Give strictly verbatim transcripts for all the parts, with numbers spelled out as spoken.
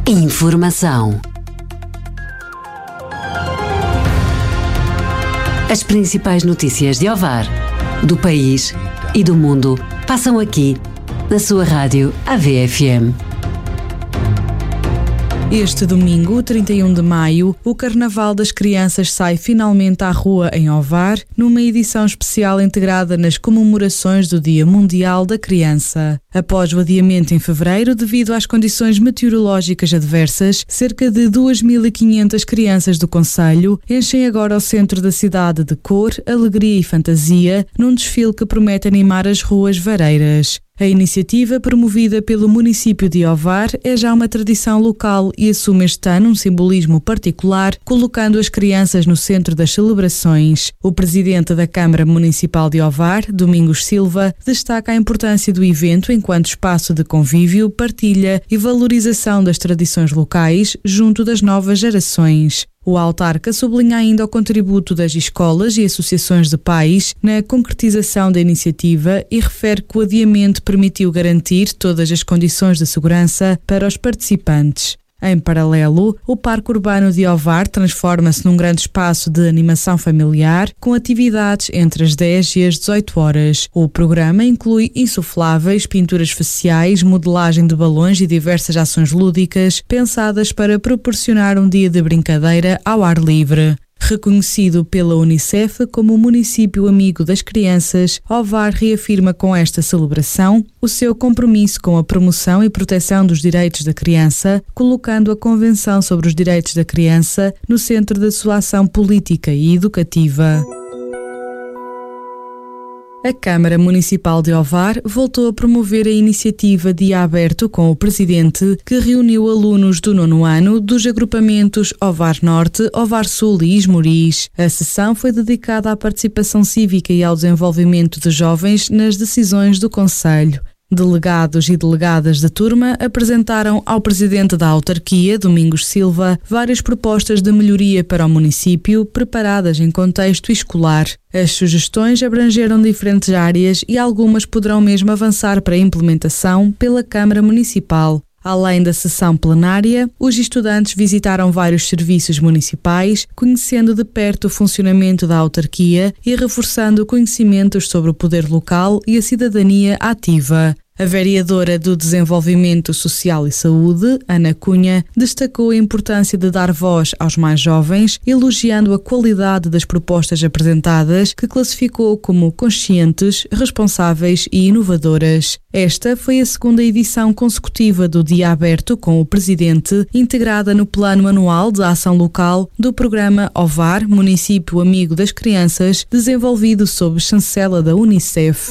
Informação. As principais notícias de Ovar, do país e do mundo passam aqui, na sua rádio A V F M. Este domingo, trinta e um de maio, o Carnaval das Crianças sai finalmente à rua em Ovar, numa edição especial integrada nas comemorações do Dia Mundial da Criança. Após o adiamento em fevereiro, devido às condições meteorológicas adversas, cerca de duas mil e quinhentas crianças do concelho enchem agora o centro da cidade de cor, alegria e fantasia, num desfile que promete animar as ruas vareiras. A iniciativa, promovida pelo município de Ovar, é já uma tradição local e assume este ano um simbolismo particular, colocando as crianças no centro das celebrações. O presidente da Câmara Municipal de Ovar, Domingos Silva, destaca a importância do evento enquanto espaço de convívio, partilha e valorização das tradições locais junto das novas gerações. O autarca sublinha ainda o contributo das escolas e associações de pais na concretização da iniciativa e refere que o adiamento permitiu garantir todas as condições de segurança para os participantes. Em paralelo, o Parque Urbano de Ovar transforma-se num grande espaço de animação familiar, com atividades entre as dez e as dezoito horas. O programa inclui insufláveis, pinturas faciais, modelagem de balões e diversas ações lúdicas, pensadas para proporcionar um dia de brincadeira ao ar livre. Reconhecido pela Unicef como o município amigo das crianças, Ovar reafirma com esta celebração o seu compromisso com a promoção e proteção dos direitos da criança, colocando a Convenção sobre os Direitos da Criança no centro da sua ação política e educativa. A Câmara Municipal de Ovar voltou a promover a iniciativa Dia Aberto com o Presidente, que reuniu alunos do nono ano dos agrupamentos Ovar Norte, Ovar Sul e Esmoriz. A sessão foi dedicada à participação cívica e ao desenvolvimento de jovens nas decisões do Concelho. Delegados e delegadas da turma apresentaram ao Presidente da Autarquia, Domingos Silva, várias propostas de melhoria para o município, preparadas em contexto escolar. As sugestões abrangeram diferentes áreas e algumas poderão mesmo avançar para a implementação pela Câmara Municipal. Além da sessão plenária, os estudantes visitaram vários serviços municipais, conhecendo de perto o funcionamento da autarquia e reforçando conhecimentos sobre o poder local e a cidadania ativa. A vereadora do Desenvolvimento Social e Saúde, Ana Cunha, destacou a importância de dar voz aos mais jovens, elogiando a qualidade das propostas apresentadas, que classificou como conscientes, responsáveis e inovadoras. Esta foi a segunda edição consecutiva do Dia Aberto com o Presidente, integrada no Plano Anual de Ação Local do programa Ovar, Município Amigo das Crianças, desenvolvido sob chancela da Unicef.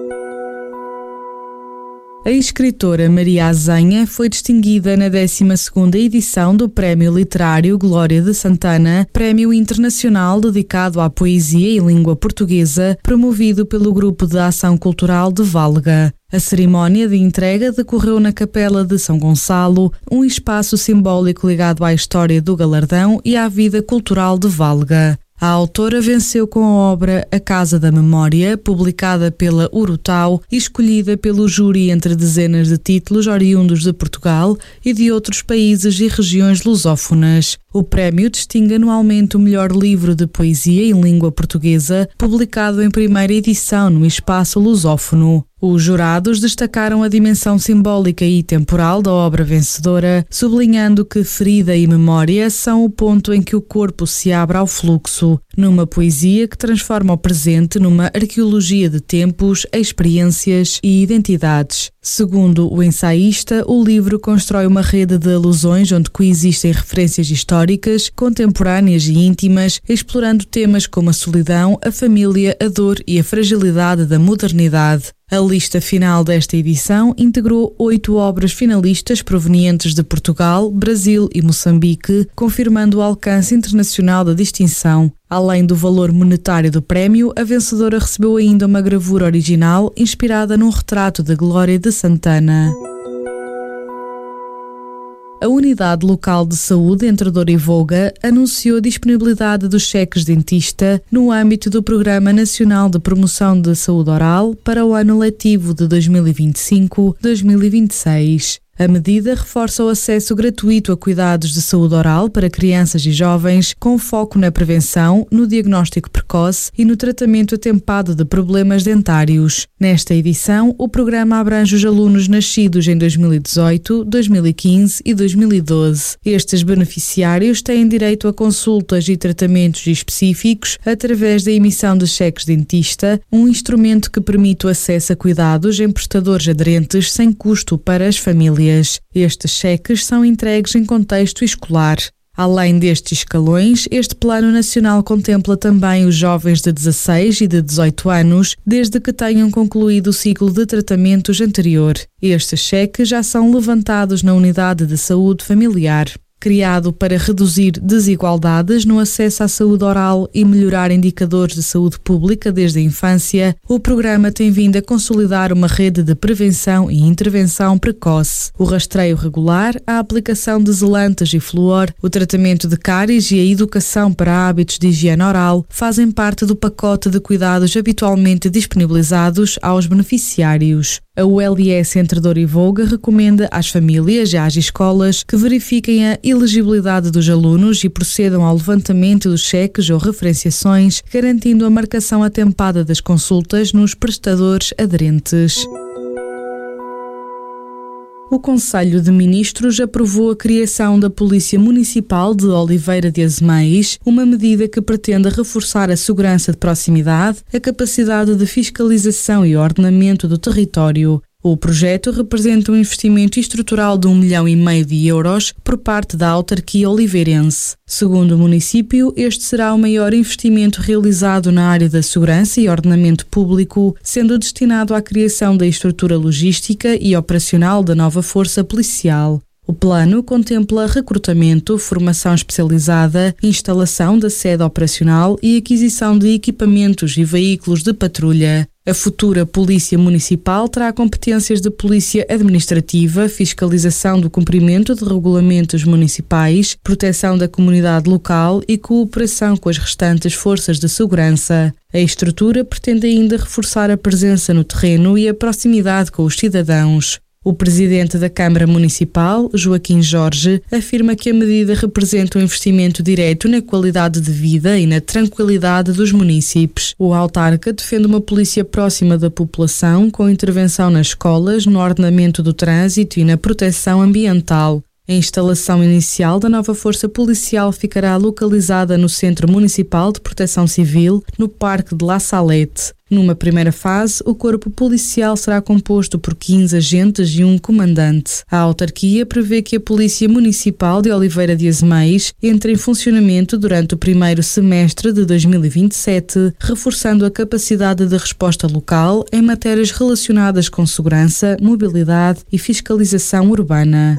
A escritora Maria Azenha foi distinguida na décima segunda edição do Prémio Literário Glória de Santana, prémio internacional dedicado à poesia em língua portuguesa, promovido pelo Grupo de Ação Cultural de Valga. A cerimónia de entrega decorreu na Capela de São Gonçalo, um espaço simbólico ligado à história do galardão e à vida cultural de Valga. A autora venceu com a obra A Casa da Memória, publicada pela Urutau e escolhida pelo júri entre dezenas de títulos oriundos de Portugal e de outros países e regiões lusófonas. O prémio distingue anualmente o melhor livro de poesia em língua portuguesa, publicado em primeira edição no espaço lusófono. Os jurados destacaram a dimensão simbólica e temporal da obra vencedora, sublinhando que ferida e memória são o ponto em que o corpo se abre ao fluxo, numa poesia que transforma o presente numa arqueologia de tempos, experiências e identidades. Segundo o ensaísta, o livro constrói uma rede de alusões onde coexistem referências históricas, contemporâneas e íntimas, explorando temas como a solidão, a família, a dor e a fragilidade da modernidade. A lista final desta edição integrou oito obras finalistas provenientes de Portugal, Brasil e Moçambique, confirmando o alcance internacional da distinção. Além do valor monetário do prémio, a vencedora recebeu ainda uma gravura original inspirada num retrato de Glória de Santana. A Unidade Local de Saúde entre Douro e Voga anunciou a disponibilidade dos cheques dentista no âmbito do Programa Nacional de Promoção de Saúde Oral para o ano letivo de dois mil e vinte e cinco a dois mil e vinte e seis. A medida reforça o acesso gratuito a cuidados de saúde oral para crianças e jovens, com foco na prevenção, no diagnóstico precoce e no tratamento atempado de problemas dentários. Nesta edição, o programa abrange os alunos nascidos em dois mil e dezoito, dois mil e quinze e dois mil e doze. Estes beneficiários têm direito a consultas e tratamentos específicos através da emissão de cheques dentista, um instrumento que permite o acesso a cuidados em prestadores aderentes sem custo para as famílias. Estes cheques são entregues em contexto escolar. Além destes escalões, este Plano Nacional contempla também os jovens de dezasseis e de dezoito anos, desde que tenham concluído o ciclo de tratamentos anterior. Estes cheques já são levantados na Unidade de Saúde Familiar. Criado para reduzir desigualdades no acesso à saúde oral e melhorar indicadores de saúde pública desde a infância, o programa tem vindo a consolidar uma rede de prevenção e intervenção precoce. O rastreio regular, a aplicação de zelantes e flúor, o tratamento de cáries e a educação para hábitos de higiene oral fazem parte do pacote de cuidados habitualmente disponibilizados aos beneficiários. A U L S Entre Douro e Voga recomenda às famílias e às escolas que verifiquem a elegibilidade dos alunos e procedam ao levantamento dos cheques ou referenciações, garantindo a marcação atempada das consultas nos prestadores aderentes. O Conselho de Ministros aprovou a criação da Polícia Municipal de Oliveira de Azeméis, uma medida que pretende reforçar a segurança de proximidade, a capacidade de fiscalização e ordenamento do território. O projeto representa um investimento estrutural de um milhão e meio de euros por parte da autarquia oliveirense. Segundo o município, este será o maior investimento realizado na área da segurança e ordenamento público, sendo destinado à criação da estrutura logística e operacional da nova força policial. O plano contempla recrutamento, formação especializada, instalação da sede operacional e aquisição de equipamentos e veículos de patrulha. A futura Polícia Municipal terá competências de polícia administrativa, fiscalização do cumprimento de regulamentos municipais, proteção da comunidade local e cooperação com as restantes forças de segurança. A estrutura pretende ainda reforçar a presença no terreno e a proximidade com os cidadãos. O presidente da Câmara Municipal, Joaquim Jorge, afirma que a medida representa um investimento direto na qualidade de vida e na tranquilidade dos munícipes. O autarca defende uma polícia próxima da população, com intervenção nas escolas, no ordenamento do trânsito e na proteção ambiental. A instalação inicial da nova força policial ficará localizada no Centro Municipal de Proteção Civil, no Parque de La Salette. Numa primeira fase, o corpo policial será composto por quinze agentes e um comandante. A autarquia prevê que a Polícia Municipal de Oliveira de Azeméis entre em funcionamento durante o primeiro semestre de dois mil e vinte e sete, reforçando a capacidade de resposta local em matérias relacionadas com segurança, mobilidade e fiscalização urbana.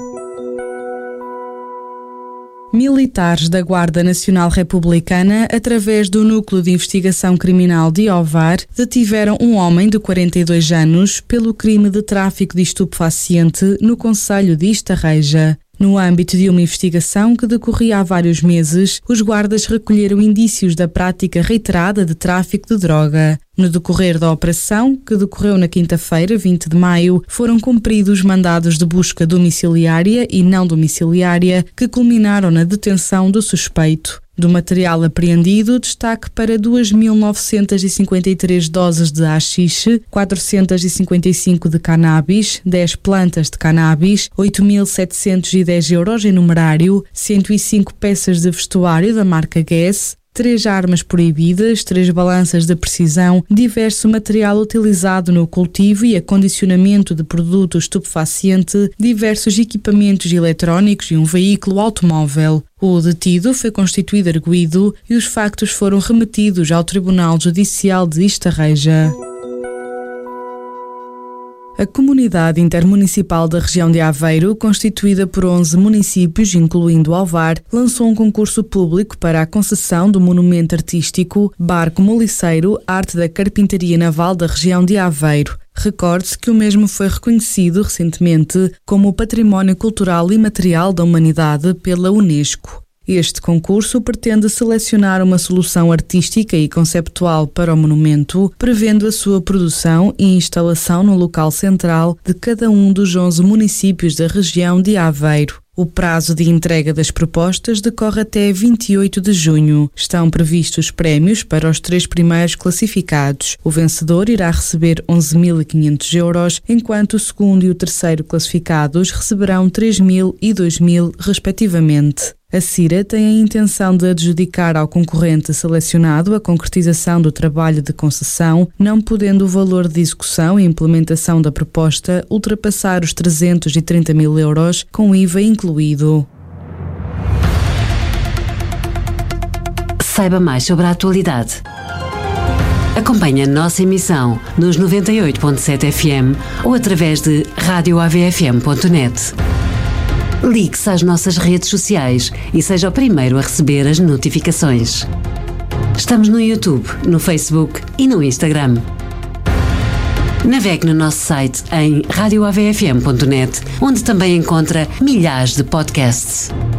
Militares da Guarda Nacional Republicana, através do Núcleo de Investigação Criminal de Ovar, detiveram um homem de quarenta e dois anos pelo crime de tráfico de estupefaciente no concelho de Estarreja. No âmbito de uma investigação que decorria há vários meses, os guardas recolheram indícios da prática reiterada de tráfico de droga. No decorrer da operação, que decorreu na quinta-feira, vinte de maio, foram cumpridos mandados de busca domiciliária e não domiciliária que culminaram na detenção do suspeito. Do material apreendido, destaque para duas mil novecentas e cinquenta e três doses de haxixe, quatrocentas e cinquenta e cinco de cannabis, dez plantas de cannabis, oito mil setecentos e dez euros em numerário, cento e cinco peças de vestuário da marca Guess, três armas proibidas, três balanças de precisão, diverso material utilizado no cultivo e acondicionamento de produto estupefaciente, diversos equipamentos eletrónicos e um veículo automóvel. O detido foi constituído arguido e os factos foram remetidos ao Tribunal Judicial de Estarreja. A Comunidade Intermunicipal da região de Aveiro, constituída por onze municípios, incluindo Ovar, lançou um concurso público para a concessão do monumento artístico Barco Moliceiro, Arte da Carpintaria Naval da região de Aveiro. Recorde-se que o mesmo foi reconhecido recentemente como Património Cultural Imaterial da Humanidade pela Unesco. Este concurso pretende selecionar uma solução artística e conceptual para o monumento, prevendo a sua produção e instalação no local central de cada um dos onze municípios da região de Aveiro. O prazo de entrega das propostas decorre até vinte e oito de junho. Estão previstos prémios para os três primeiros classificados. O vencedor irá receber onze mil e quinhentos euros, enquanto o segundo e o terceiro classificados receberão três mil e dois mil, respectivamente. A CIRA tem a intenção de adjudicar ao concorrente selecionado a concretização do trabalho de concessão, não podendo o valor de execução e implementação da proposta ultrapassar os trezentos e trinta mil euros, com I V A incluído. Saiba mais sobre a atualidade. Acompanhe a nossa emissão nos noventa e oito ponto sete F M ou através de rádio A V F M ponto net. Ligue-se às nossas redes sociais e seja o primeiro a receber as notificações. Estamos no YouTube, no Facebook e no Instagram. Navegue no nosso site em rádio A V F M ponto net, onde também encontra milhares de podcasts.